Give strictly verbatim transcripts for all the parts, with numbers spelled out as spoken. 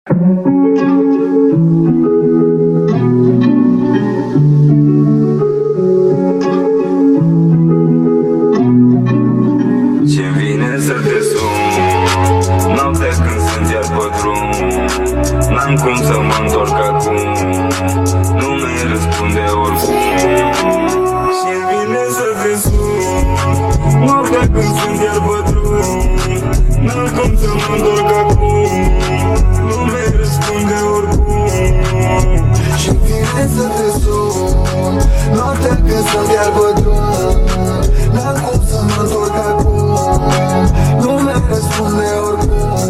Ce-mi vine să te sun noaptea când sunt iar pe drum. N-am cum să mă întorc acum, nu mi răspunde oricum. Ce-mi vine să te sun noaptea când sunt iar pe drum. N-am cum să mă întorc acum, nu mi răspunde oricum. Și-mi vine să te sun noaptea când sunt iar pe drum. N-am cum să mă întorc acum, nu mi răspunde oricum.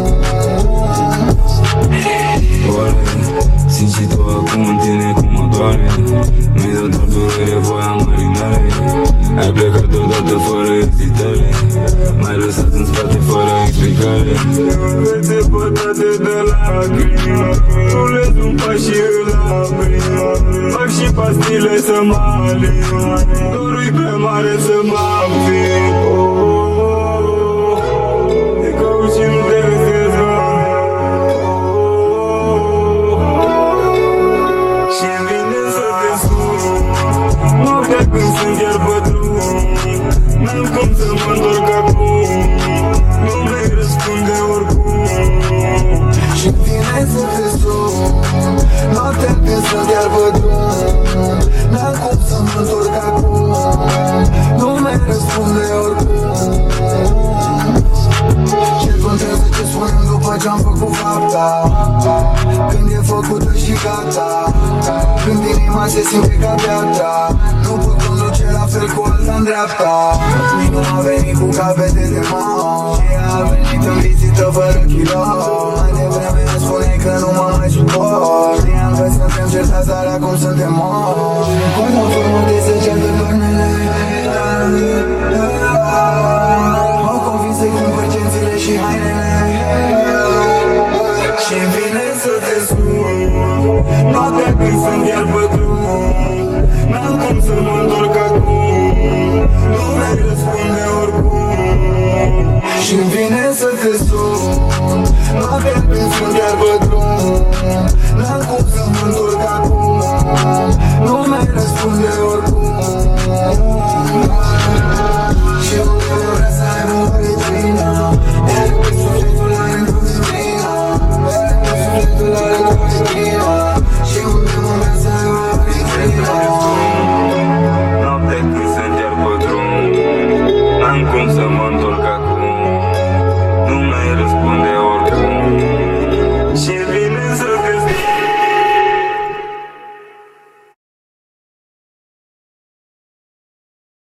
Oare simți și tu acum în tine cum mă doare? Mi-ai dat doar durere, voia marinare. Ai plecat deodată fără ezitare, m-ai lăsat în spate fără explicare. Vețe pătate de lacrimi, rulez un pas și îl aprim. Fac și pastile să mă alim, dorul-i prea mare să mă abțin. Te caut și nu te găsesc. Și-mi vine să te sun noaptea când sunt iar pe drum. N-am cum să mă întorc acum, nu mi răspunde oricum. Și-mi vine să te sun noaptea când sunt iar pe drum. N-am cum să mă întorc acum, nu mi răspunde oricum. Ce contează ce spunem după ce-am făcut fapta? Când e făcută și gata, când inima se simte ca beata, nu pot conduce la fel cu alta în dreapta. Nici nu a venit cu capete de mao, și a venit în vizită fără kilo.